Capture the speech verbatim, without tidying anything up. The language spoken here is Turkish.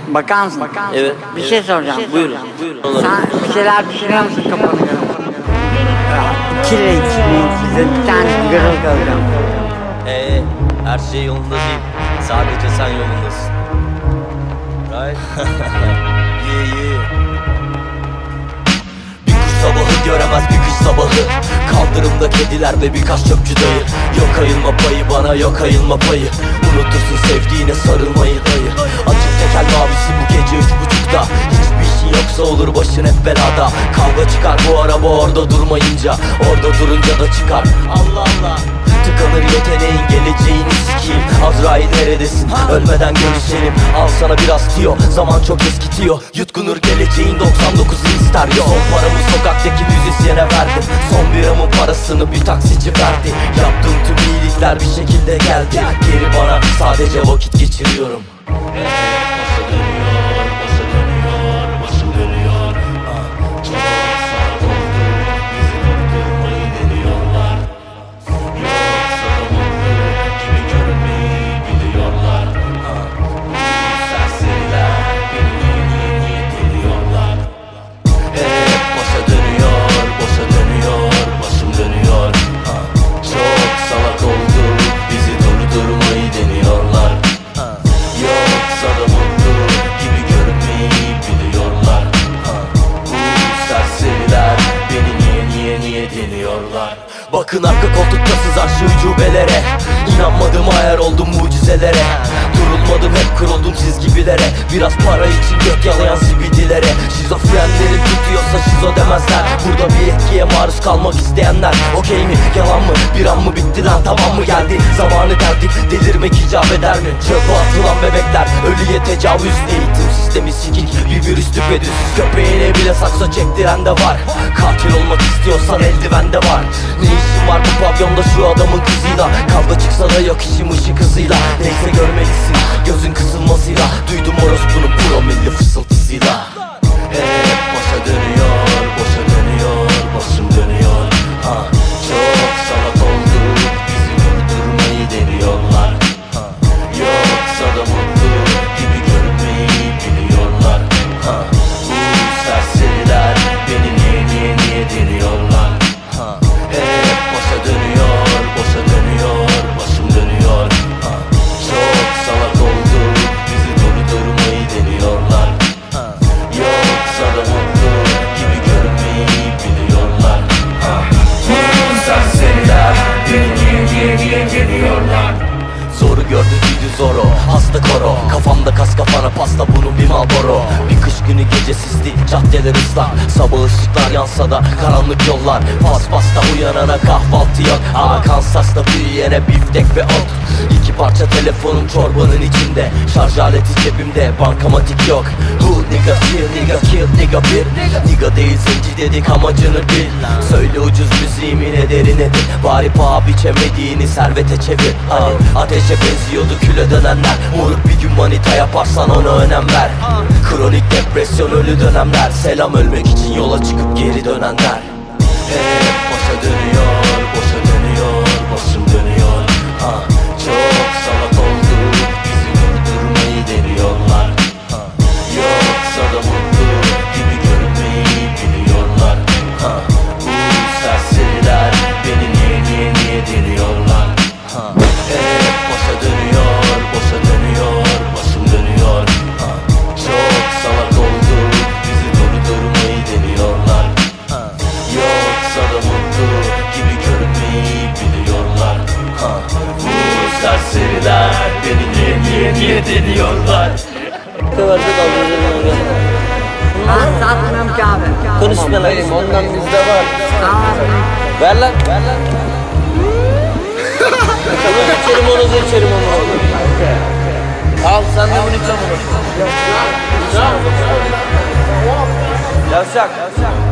Bakar mısın? Evet. Bir şey soracağım. Buyurun. Buyurun. Sen bir şeyler düşünüyor musun kafanı göre? İki lira içmeyin size bir tane sigaralık alacağım. Ee, her şey yolunda değil. Sadece sen yolundasın. Right? Yeah yeah. Bir kuş sabahı göremez bir kış sabahı. Kaldırımda kediler ve birkaç çöpçü dayı. Yok ayılma payı bana, yok ayılma payı. Unutursun sevdiğine sarılmayı dayı. Açık tekel mavisi bu gece üç buçukta. Hiçbir işin yoksa olur başın hep belada. Kavga çıkar bu araba orada durmayınca. Orada durunca da çıkar. Allah Allah. Tıkanır yeteneğin, geleceğini sikeyim. Azrail neredesin? Ölmeden görüşelim. Al sana biraz tiyo, zaman çok eskitiyor. Yutkunur geleceğin, doksan dokuzu ister yo. Son paramı sokaktaki müzisyene verdim. Son biramın parasını bir taksici verdi. Yaptığım tüm iyilikler bir şekilde geldi. Geri bana sadece vakit geçiriyorum. Başa dönüyor, başa dönüyor, başım dönüyor. Ah, çok saat oldu, bizi durdurmayı deniyorlar. Yoksa da mutlu gibi görünmeyi biliyorlar. Ah, bu serseriler beni niye niye niye deniyorlar. Hep başa dönüyor, başa dönüyor, başım dönüyor. Ah, çok salak oldu, bizi durdurmayı deniyorlar. Ah, yoksa da mutlu gibi görünmeyi biliyorlar. Ah, bu serseriler beni niye niye niye deniyorlar. Bakın arka koltukta sızar şu ucubelere. İnanmadım hayal oldum mucizelere. Durulmadım hep kuruldum siz gibilere. Biraz para için gök yalayan zibidilere. Şizofrenlerin tutuyorsa şizo demezler. Burada bir etkiye maruz kalmak isteyenler. Okey mi yalan mı bir an mı bitti lan tamam mı geldi. Zamanı derdik delirmek icap eder mi? Çöpe atılan bebekler ölüye tecavüz. Eğitim sistemi sikik bir virüs düpedüz. Köpeğine bile sakso çektiren de var. Katil olmak istiyorsan eldiven de var. Ne işin var bu pavyonda şu adamın kızıyla? Kavga çıksa da yok işim ışık hızıyla. Neyse görmelisin gözün kısılmasıyla. Duydum orospunun promilli fısıltısıyla. Hep başa dönüyor, boşa dönüyor, başım dönüyor. Ha, çok salak oldu, bizi durdurmayı deniyorlar. Ha, yoksa da mutlu gibi görünmeyi biliyorlar. Ha, bu serseriler beni niye niye niye deniyorlar. Ha, hep başa dönüyor, boşa dönüyor, başım dönüyor. Ha, çok salak oldu, bizi durdurmayı deniyorlar. Ha, yoksa da mutlu gibi görünmeyi biliyorlar. Ha, bu serseriler beni niye niye niye deniyorlar. Zoru gördü büyüdü zoro, hasta koro. Kafamda kas kafana pasta bunun bir Marlboro. Bir kış günü gece sisli, caddeler ıslak. Sabah ışıklar yansa da karanlık yollar. Pas pasta uyanana kahvaltı yok. Ama Kansas'ta büyüyene biftek ve ot. İki parça telefonum çorbanın içinde. Şarj aleti cebimde, bankamatik yok. Who nigga kill, nigga kill, nigga bir. Nigga değil zenci dedik amacını bil. Söyle ucuz müziğimin ederi nedir? Bari paha biçemediğini servete çevir. Hani ateşe benziyordu küle dönenler. Moruk bir gün manita yaparsan ona önem ver. Kronik depresyon ölü dönemler. Selam ölmek için yola çıkıp geri dönenler. Hep başa dönüyor, boşa dönüyor, başım dönüyor. Ha, çok salak oldu, bizi durdurmayı deniyorlar. Ha, yoksa da mutlu gibi görünmeyi biliyorlar. Ha, bu serseriler beni niye niye niye deniyorlar. Ha, hep başa dönüyor, boşa dönüyor, başım dönüyor. Ha, çok salak oldu, bizi durdurmayı deniyorlar. Ha, yoksa da mutlu gibi görünmeyi biliyorlar. Ha, bu serseriler beni niye niye niye deniyorlar. Ben satmıyorum ki abi. Konuşma lan. Ondan bizde var. Tamam. Ver lan. Ver lan. Onu içerim onu da içerim onu. Al sen de bunu içerim onu. Yavşak. Yavşak.